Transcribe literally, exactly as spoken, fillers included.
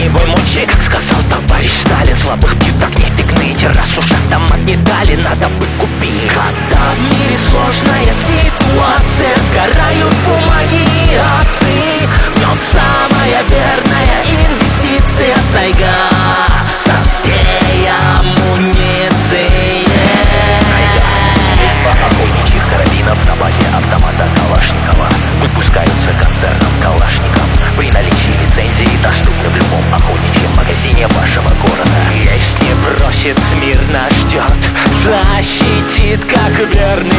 не бой мочи, как сказал товарищ Сталин. Слабых бьют огней гните, раз уж автомат не дали, надо бы купить. Когда в мире сложная ситуация, сгорают бумаги и акции, в нем самая верная инвестиция Сайга со всей амуницией. Семейство охотничьих карабинов на базе автомата Калашникова выпускаются концерном Калашников. При наличии лицензии доступны в любом охотничьем магазине вашего города. Есть не бросит, смирно ждет, защитит как верный